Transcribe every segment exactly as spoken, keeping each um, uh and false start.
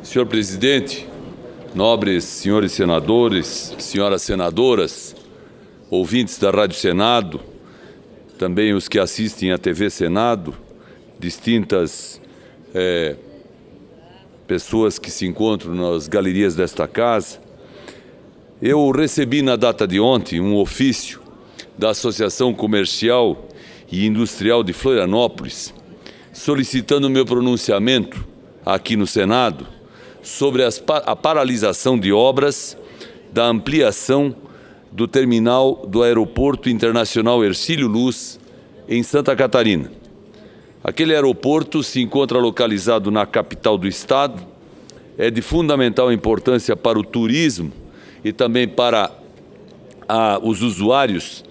Senhor presidente, nobres senhores senadores, senhoras senadoras, ouvintes da Rádio Senado, também os que assistem à T V Senado, distintas é, pessoas que se encontram nas galerias desta casa, eu recebi na data de ontem um ofício da Associação Comercial e Industrial de Florianópolis, solicitando o meu pronunciamento aqui no Senado sobre as, a paralisação de obras da ampliação do terminal do Aeroporto Internacional Hercílio Luz, em Santa Catarina. Aquele aeroporto se encontra localizado na capital do estado, é de fundamental importância para o turismo e também para a, os usuários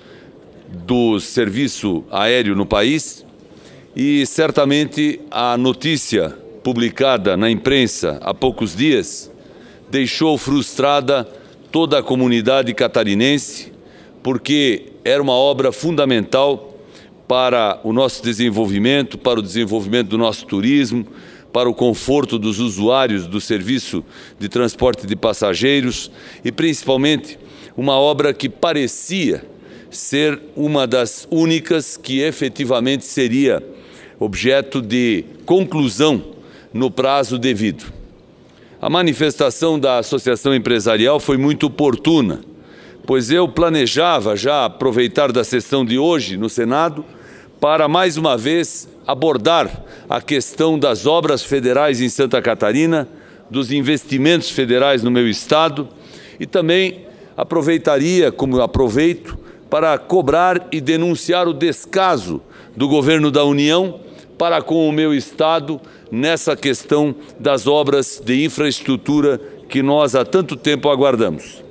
do serviço aéreo no país, e certamente a notícia publicada na imprensa há poucos dias deixou frustrada toda a comunidade catarinense, porque era uma obra fundamental para o nosso desenvolvimento, para o desenvolvimento do nosso turismo, para o conforto dos usuários do serviço de transporte de passageiros e, principalmente, uma obra que parecia ser uma das únicas que efetivamente seria objeto de conclusão no prazo devido. A manifestação da Associação Empresarial foi muito oportuna, pois eu planejava já aproveitar da sessão de hoje no Senado para, mais uma vez, abordar a questão das obras federais em Santa Catarina, dos investimentos federais no meu estado, e também aproveitaria, como eu aproveito, para cobrar e denunciar o descaso do governo da União para com o meu estado nessa questão das obras de infraestrutura que nós há tanto tempo aguardamos.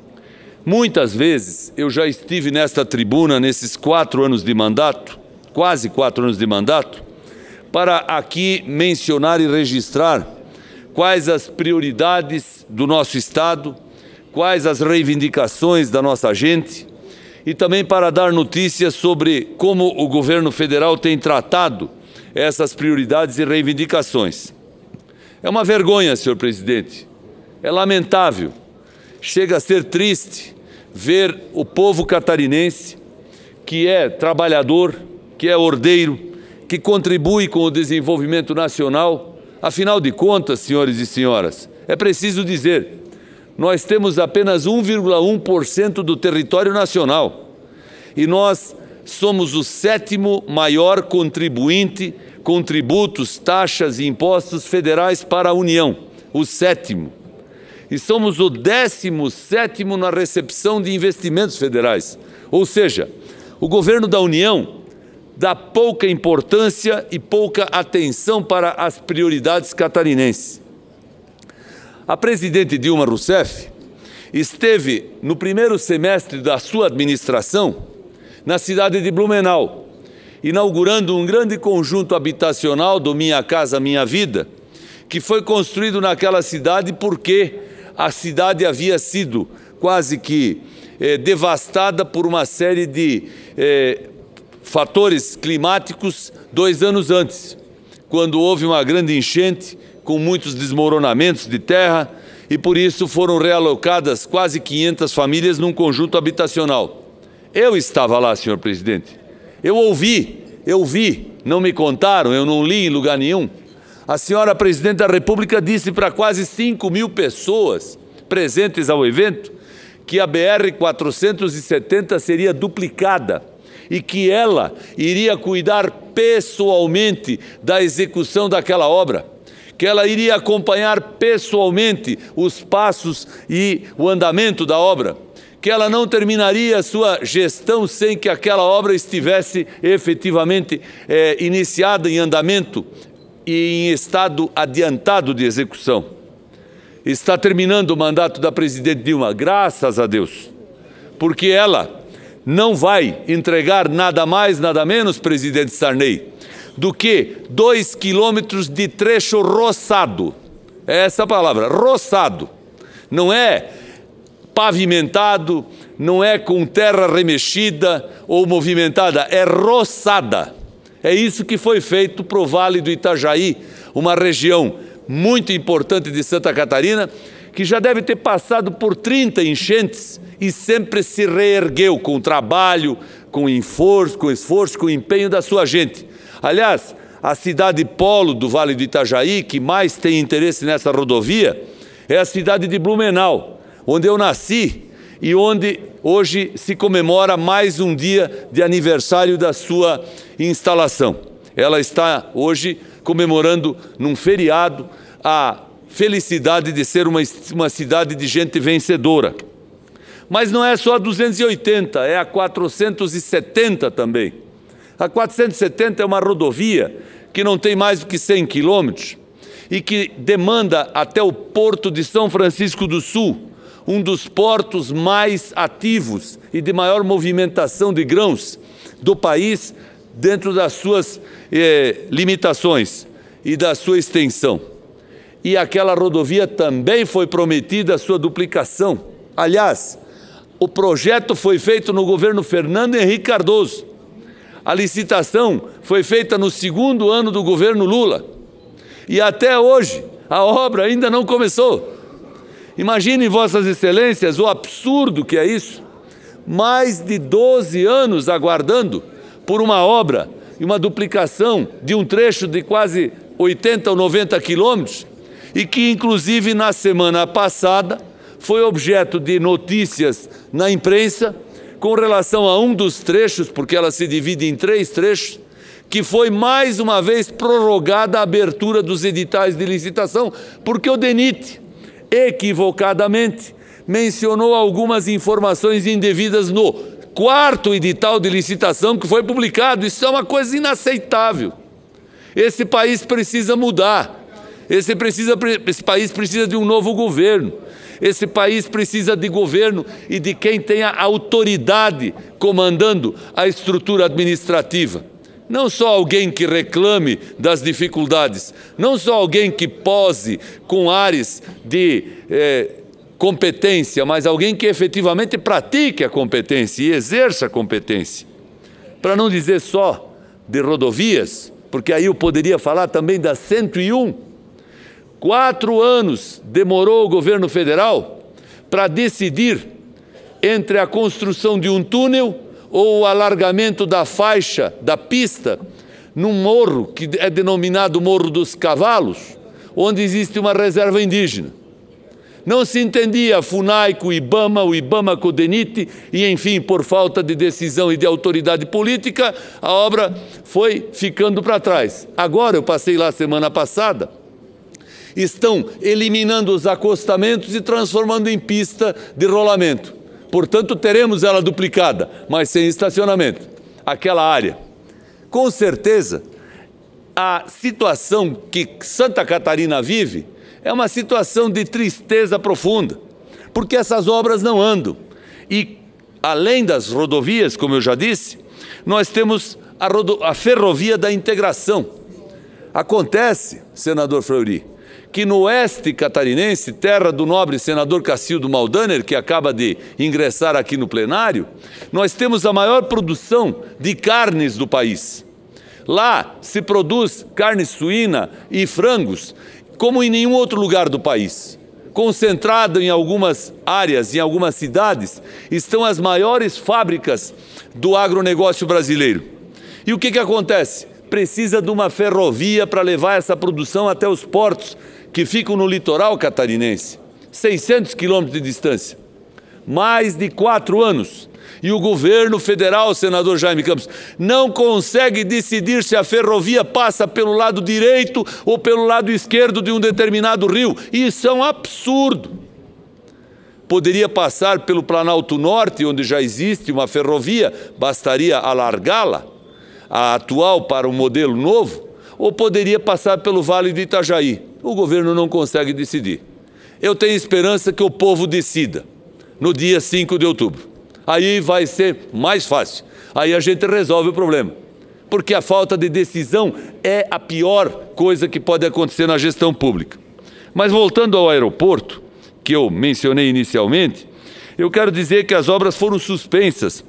Muitas vezes eu já estive nesta tribuna nesses quatro anos de mandato, quase quatro anos de mandato, para aqui mencionar e registrar quais as prioridades do nosso estado, quais as reivindicações da nossa gente, e também para dar notícias sobre como o governo federal tem tratado essas prioridades e reivindicações. É uma vergonha, senhor presidente, é lamentável, chega a ser triste ver o povo catarinense, que é trabalhador, que é ordeiro, que contribui com o desenvolvimento nacional. Afinal de contas, senhores e senhoras, é preciso dizer, nós temos apenas um vírgula um por cento do território nacional e nós somos o sétimo maior contribuinte com tributos, taxas e impostos federais para a União, o sétimo. E somos o décimo sétimo na recepção de investimentos federais. Ou seja, o governo da União dá pouca importância e pouca atenção para as prioridades catarinenses. A presidente Dilma Rousseff esteve no primeiro semestre da sua administração na cidade de Blumenau, inaugurando um grande conjunto habitacional do Minha Casa Minha Vida, que foi construído naquela cidade porque a cidade havia sido quase que eh, devastada por uma série de eh, fatores climáticos dois anos antes, quando houve uma grande enchente com muitos desmoronamentos de terra e por isso foram realocadas quase quinhentas famílias num conjunto habitacional. Eu estava lá, senhor presidente, eu ouvi, eu vi, não me contaram, eu não li em lugar nenhum. A senhora presidente da República disse para quase cinco mil pessoas presentes ao evento que a B R quatrocentos e setenta seria duplicada e que ela iria cuidar pessoalmente da execução daquela obra, que ela iria acompanhar pessoalmente os passos e o andamento da obra, que ela não terminaria a sua gestão sem que aquela obra estivesse efetivamente é, iniciada em andamento e em estado adiantado de execução. Está terminando o mandato da presidente Dilma, graças a Deus, porque ela não vai entregar nada mais, nada menos, presidente Sarney, do que dois quilômetros de trecho roçado. É essa a palavra, roçado. Não é pavimentado, não é com terra remexida ou movimentada, é roçada. É isso que foi feito para o Vale do Itajaí, uma região muito importante de Santa Catarina, que já deve ter passado por trinta enchentes e sempre se reergueu com trabalho, com esforço, com esforço, com empenho da sua gente. Aliás, a cidade polo do Vale do Itajaí, que mais tem interesse nessa rodovia, é a cidade de Blumenau, onde eu nasci e onde hoje se comemora mais um dia de aniversário da sua instalação. Ela está hoje comemorando num feriado a felicidade de ser uma, uma cidade de gente vencedora. Mas não é só a duzentos e oitenta, é a quatrocentos e setenta também. A quatrocentos e setenta é uma rodovia que não tem mais do que cem quilômetros e que demanda até o Porto de São Francisco do Sul, um dos portos mais ativos e de maior movimentação de grãos do país, dentro das suas eh, limitações e da sua extensão. E aquela rodovia também foi prometida a sua duplicação. Aliás, o projeto foi feito no governo Fernando Henrique Cardoso. A licitação foi feita no segundo ano do governo Lula. E até hoje, a obra ainda não começou. Imaginem, Vossas Excelências, o absurdo que é isso. Mais de doze anos aguardando por uma obra e uma duplicação de um trecho de quase oitenta ou noventa quilômetros, e que, inclusive, na semana passada, foi objeto de notícias na imprensa com relação a um dos trechos, porque ela se divide em três trechos, que foi mais uma vez prorrogada a abertura dos editais de licitação, porque o DENIT, equivocadamente, mencionou algumas informações indevidas no quarto edital de licitação que foi publicado. Isso é uma coisa inaceitável. Esse país precisa mudar. Esse, precisa, esse país precisa de um novo governo. Esse país precisa de governo e de quem tenha autoridade comandando a estrutura administrativa. Não só alguém que reclame das dificuldades, não só alguém que pose com ares de eh, competência, mas alguém que efetivamente pratique a competência e exerça a competência. Para não dizer só de rodovias, porque aí eu poderia falar também da cento e um. Quatro anos demorou o governo federal para decidir entre a construção de um túnel ou o alargamento da faixa, da pista, num morro que é denominado Morro dos Cavalos, onde existe uma reserva indígena. Não se entendia a FUNAI com o IBAMA, o IBAMA com o DENIT, e, enfim, por falta de decisão e de autoridade política, a obra foi ficando para trás. Agora, eu passei lá semana passada, estão eliminando os acostamentos e transformando em pista de rolamento. Portanto, teremos ela duplicada, mas sem estacionamento, aquela área. Com certeza, a situação que Santa Catarina vive é uma situação de tristeza profunda, porque essas obras não andam. E, além das rodovias, como eu já disse, nós temos a, rodo... a ferrovia da integração. Acontece, senador Fleury, que no oeste catarinense, terra do nobre senador Cacildo Maldaner, que acaba de ingressar aqui no plenário, nós temos a maior produção de carnes do país. Lá se produz carne suína e frangos, como em nenhum outro lugar do país. Concentrado em algumas áreas, em algumas cidades, estão as maiores fábricas do agronegócio brasileiro. E o que que acontece? Precisa de uma ferrovia para levar essa produção até os portos que ficam no litoral catarinense, seiscentos quilômetros de distância, mais de quatro anos. E o governo federal, senador Jaime Campos, não consegue decidir se a ferrovia passa pelo lado direito ou pelo lado esquerdo de um determinado rio. Isso é um absurdo. Poderia passar pelo Planalto Norte, onde já existe uma ferrovia, bastaria alargá-la, a atual para um modelo novo, ou poderia passar pelo Vale do Itajaí. O governo não consegue decidir. Eu tenho esperança que o povo decida no dia cinco de outubro. Aí vai ser mais fácil. Aí a gente resolve o problema. Porque a falta de decisão é a pior coisa que pode acontecer na gestão pública. Mas voltando ao aeroporto, que eu mencionei inicialmente, eu quero dizer que as obras foram suspensas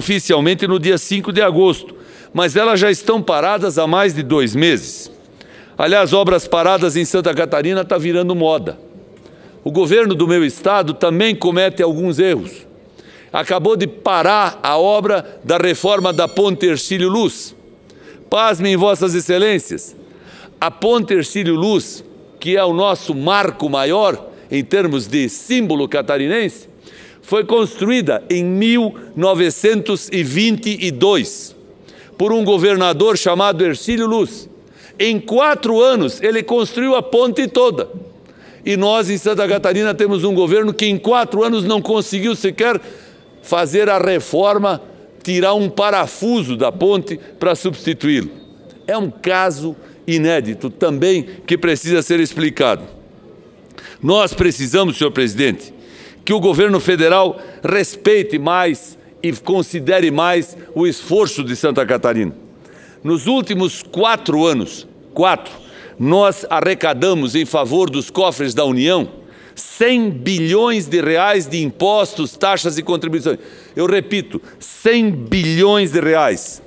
oficialmente no dia cinco de agosto, mas elas já estão paradas há mais de dois meses. Aliás, obras paradas em Santa Catarina está virando moda. O governo do meu estado também comete alguns erros. Acabou de parar a obra da reforma da Ponte Hercílio Luz. Pasmem, vossas excelências, a Ponte Hercílio Luz, que é o nosso marco maior em termos de símbolo catarinense, foi construída em mil novecentos e vinte e dois por um governador chamado Hercílio Luz. Em quatro anos ele construiu a ponte toda. E nós em Santa Catarina temos um governo que em quatro anos não conseguiu sequer fazer a reforma, tirar um parafuso da ponte para substituí-lo. É um caso inédito também que precisa ser explicado. Nós precisamos, senhor presidente, que o governo federal respeite mais e considere mais o esforço de Santa Catarina. Nos últimos quatro anos, quatro, nós arrecadamos em favor dos cofres da União cem bilhões de reais de impostos, taxas e contribuições. Eu repito, cem bilhões de reais.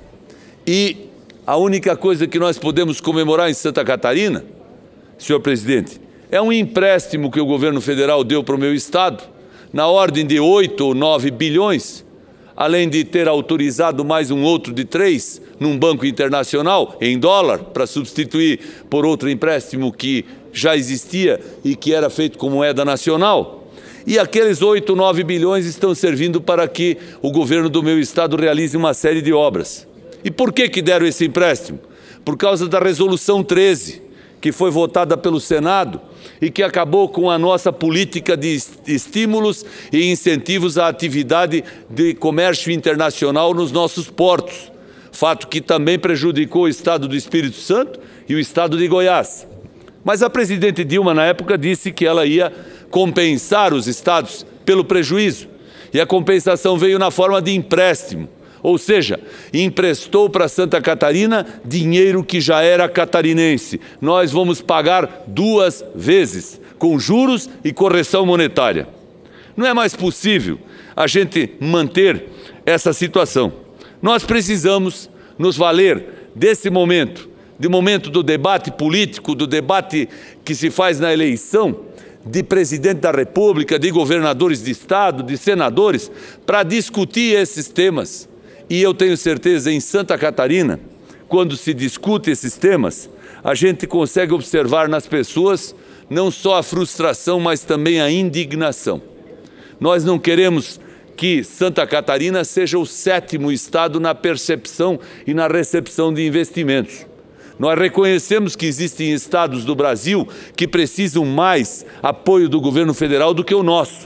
E a única coisa que nós podemos comemorar em Santa Catarina, senhor presidente, é um empréstimo que o governo federal deu para o meu estado, na ordem de oito ou nove bilhões, além de ter autorizado mais um outro de três num banco internacional, em dólar, para substituir por outro empréstimo que já existia e que era feito com moeda nacional. E aqueles oito, nove bilhões estão servindo para que o governo do meu estado realize uma série de obras. E por que que deram esse empréstimo? Por causa da resolução treze, que foi votada pelo Senado e que acabou com a nossa política de estímulos e incentivos à atividade de comércio internacional nos nossos portos. Fato que também prejudicou o estado do Espírito Santo e o estado de Goiás. Mas a presidente Dilma, na época, disse que ela ia compensar os estados pelo prejuízo. E a compensação veio na forma de empréstimo. Ou seja, emprestou para Santa Catarina dinheiro que já era catarinense. Nós vamos pagar duas vezes, com juros e correção monetária. Não é mais possível a gente manter essa situação. Nós precisamos nos valer desse momento, de momento do debate político, do debate que se faz na eleição, de presidente da República, de governadores de estado, de senadores, para discutir esses temas. E eu tenho certeza, em Santa Catarina, quando se discute esses temas, a gente consegue observar nas pessoas não só a frustração, mas também a indignação. Nós não queremos que Santa Catarina seja o sétimo estado na percepção e na recepção de investimentos. Nós reconhecemos que existem estados do Brasil que precisam mais apoio do governo federal do que o nosso.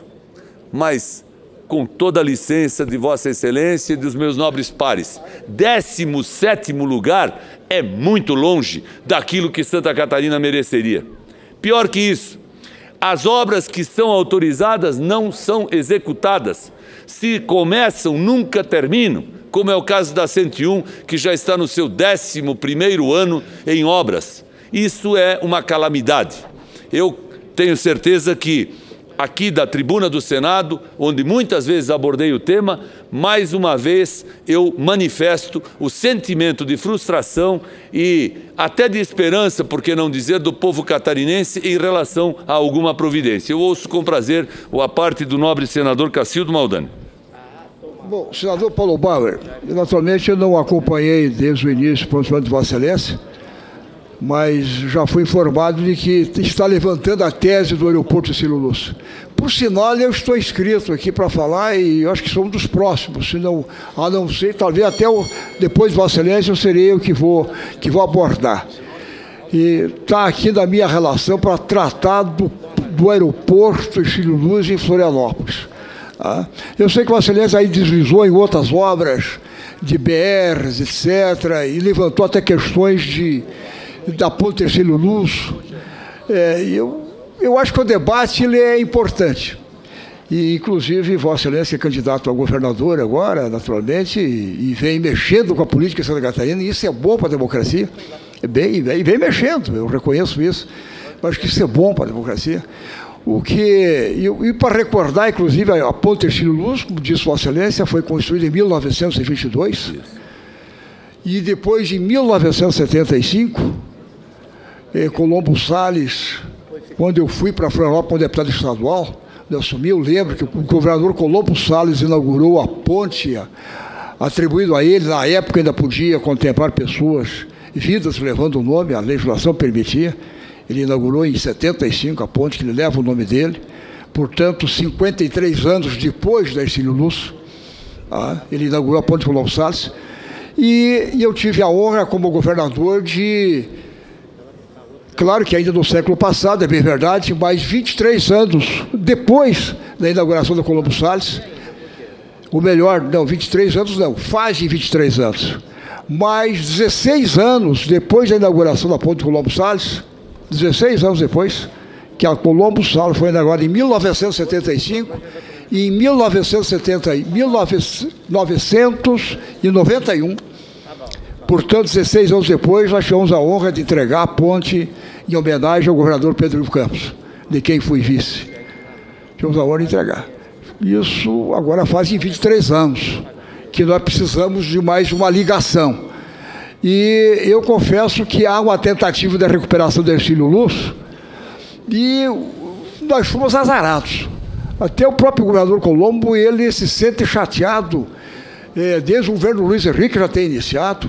Mas, com toda a licença de Vossa Excelência e dos meus nobres pares, décimo sétimo lugar é muito longe daquilo que Santa Catarina mereceria. Pior que isso, as obras que são autorizadas não são executadas. Se começam, nunca terminam, como é o caso da cento e um, que já está no seu décimo primeiro ano em obras. Isso é uma calamidade. Eu tenho certeza que aqui da tribuna do Senado, onde muitas vezes abordei o tema, mais uma vez eu manifesto o sentimento de frustração e até de esperança, por que não dizer, do povo catarinense em relação a alguma providência. Eu ouço com prazer a parte do nobre senador Cacildo Maldani. Bom, senador Paulo Bauer, naturalmente eu não acompanhei desde o início o pronunciamento de Vossa Excelência, mas já fui informado de que está levantando a tese do aeroporto Hercílio Luz. Por sinal, eu estou inscrito aqui para falar e eu acho que sou um dos próximos, se não, a não ser, talvez até o, depois de Vossa Excelência eu serei eu que vou, que vou abordar. E está aqui da minha relação para tratar do, do aeroporto Hercílio Luz em Florianópolis. Tá? Eu sei que Vossa Excelência aí deslizou em outras obras de B Rs, etcétera, e levantou até questões de da Ponte Hercílio Luz. É, eu, eu acho que o debate ele é importante. E, inclusive, Vossa Excelência é candidato a governador agora, naturalmente, e, e vem mexendo com a política de Santa Catarina, e isso é bom para a democracia. É bem, e vem, vem mexendo, eu reconheço isso. Eu acho que isso é bom para a democracia. O que, e, e para recordar, inclusive, a, a Ponte Hercílio Luz, como disse Vossa Excelência, foi construída em mil novecentos e vinte e dois. E depois, em mil novecentos e setenta e cinco, eh, Colombo Salles, quando eu fui para Florianópolis como deputado estadual, eu assumi, eu lembro que o governador Colombo Salles inaugurou a ponte atribuído a ele, na época ainda podia contemplar pessoas, vidas levando o nome, a legislação permitia. Ele inaugurou em setenta e cinco a ponte, que ele leva o nome dele. Portanto, cinquenta e três anos depois da Hercílio Lúcio, ah, ele inaugurou a ponte Colombo Salles. E, e eu tive a honra, como governador, de... Claro que ainda no século passado, é bem verdade, mas vinte e três anos depois da inauguração da Colombo Salles, ou melhor, não, vinte e três anos não, fazem vinte e três anos, mas dezesseis anos depois da inauguração da ponte Colombo Salles, dezesseis anos depois, que a Colombo Salles foi inaugurada em mil novecentos e setenta e cinco, e em mil novecentos e setenta, mil novecentos e noventa e um, portanto, dezesseis anos depois, nós tivemos a honra de entregar a ponte em homenagem ao governador Pedro Ivo Campos, de quem fui vice. Tivemos a honra de entregar. Isso agora fazem vinte e três anos que nós precisamos de mais uma ligação. E eu confesso que há uma tentativa de recuperação do Hercílio Lúcio e nós fomos azarados. Até o próprio governador Colombo, ele se sente chateado, eh, desde o governo Luiz Henrique já tem iniciado,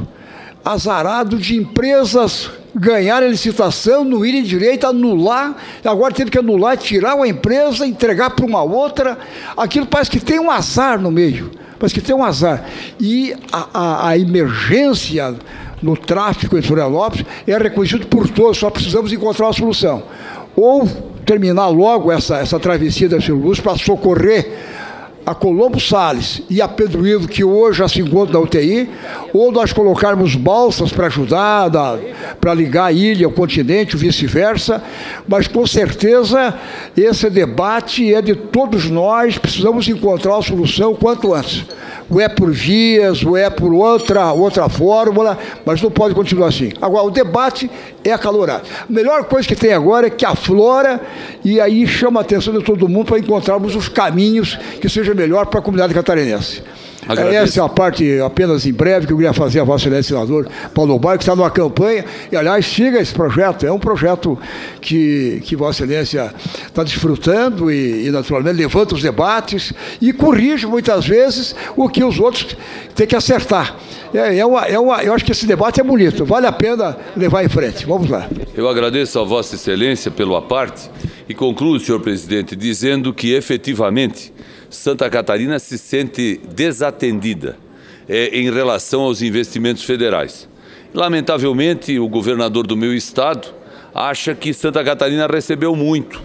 azarado de empresas ganharem a licitação, não irem direito, anular, agora teve que anular, tirar uma empresa, entregar para uma outra. Aquilo parece que tem um azar no meio, parece que tem um azar. E a, a, a emergência no tráfico em Florianópolis é reconhecido por todos, só precisamos encontrar uma solução. Ou terminar logo essa, essa travessia da Hercílio Lúcio para socorrer a Colombo Salles e a Pedro Ivo, que hoje já se encontram na U T I, ou nós colocarmos balsas para ajudar, para ligar a ilha ao continente, vice-versa, mas com certeza esse debate é de todos nós, precisamos encontrar a solução quanto antes. Ou é por vias, ou é por outra, outra fórmula, mas não pode continuar assim. Agora, o debate é acalorado. A melhor coisa que tem agora é que aflora e aí chama a atenção de todo mundo para encontrarmos os caminhos que sejam melhor para a comunidade catarinense. Agradeço. Essa é a parte, apenas em breve, que eu queria fazer a Vossa Excelência Senador Paulo Baier, que está numa campanha, e aliás, siga esse projeto, é um projeto que, que Vossa Excelência está desfrutando e, e, naturalmente, levanta os debates e corrige, muitas vezes, o que os outros têm que acertar. É, é uma, é uma, eu acho que esse debate é bonito, vale a pena levar em frente. Vamos lá. Eu agradeço a Vossa Excelência pelo aparte e concluo, senhor presidente, dizendo que, efetivamente, Santa Catarina se sente desatendida é, em relação aos investimentos federais. Lamentavelmente, o governador do meu estado acha que Santa Catarina recebeu muito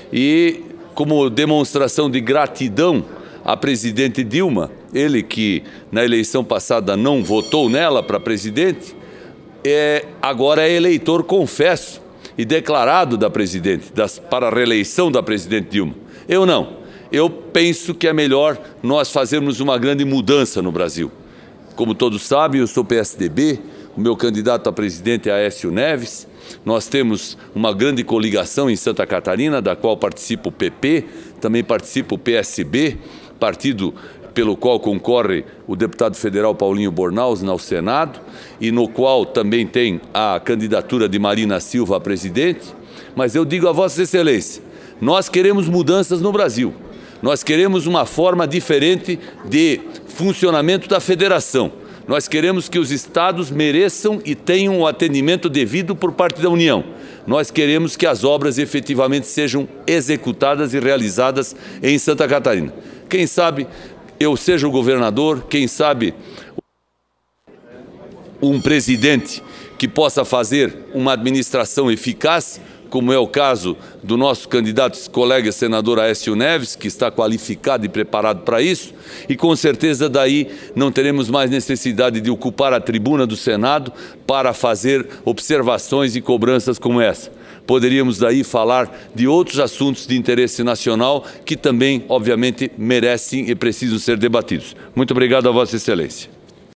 e, como demonstração de gratidão à presidente Dilma, ele que na eleição passada não votou nela para presidente, é, agora é eleitor confesso e declarado da presidente, das, para a reeleição da presidente Dilma. Eu não. Eu penso que é melhor nós fazermos uma grande mudança no Brasil. Como todos sabem, eu sou P S D B, o meu candidato a presidente é Aécio Neves. Nós temos uma grande coligação em Santa Catarina, da qual participa o P P, também participa o P S B, partido pelo qual concorre o deputado federal Paulinho Bornaus no Senado, e no qual também tem a candidatura de Marina Silva a presidente. Mas eu digo a Vossa Excelência, nós queremos mudanças no Brasil. Nós queremos uma forma diferente de funcionamento da federação. Nós queremos que os estados mereçam e tenham o atendimento devido por parte da União. Nós queremos que as obras efetivamente sejam executadas e realizadas em Santa Catarina. Quem sabe eu seja o governador, quem sabe um presidente que possa fazer uma administração eficaz, como é o caso do nosso candidato colega senador Aécio Neves, que está qualificado e preparado para isso, e com certeza daí não teremos mais necessidade de ocupar a tribuna do Senado para fazer observações e cobranças como essa. Poderíamos daí falar de outros assuntos de interesse nacional que também, obviamente, merecem e precisam ser debatidos. Muito obrigado a Vossa Excelência.